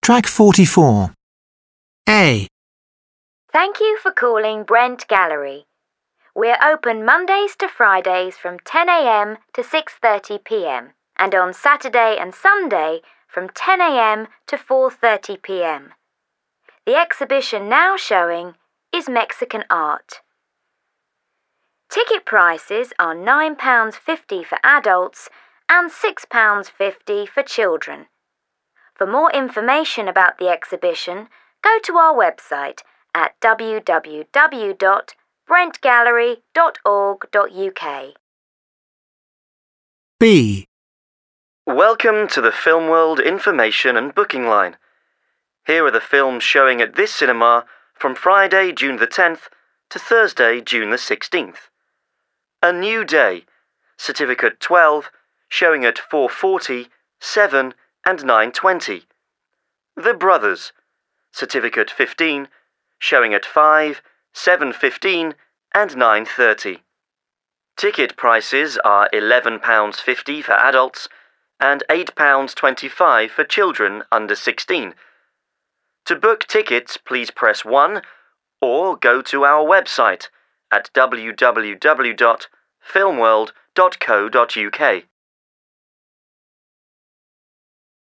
Track 44. A. Thank you for calling Brent Gallery. We're open Mondays to Fridays from 10 a.m. to 6:30 p.m. and on Saturday and Sunday from 10 a.m. to 4:30 p.m. The exhibition now showing is Mexican art. Ticket prices are £9.50 for adults and £6.50 for children. For more information about the exhibition, go to our website at www.brentgallery.org.uk. B. Welcome to the Film World information and booking line. Here are the films showing at this cinema from Friday, June the 10th to Thursday, June the 16th. A New Day, Certificate 12, showing at 4:40, 7 and 9:20. The Brothers, Certificate 15, showing at 5, 7:15 and 9:30. Ticket prices are £11.50 for adults and £8.25 for children under 16. To book tickets, please press 1 or go to our website at www.filmworld.co.uk.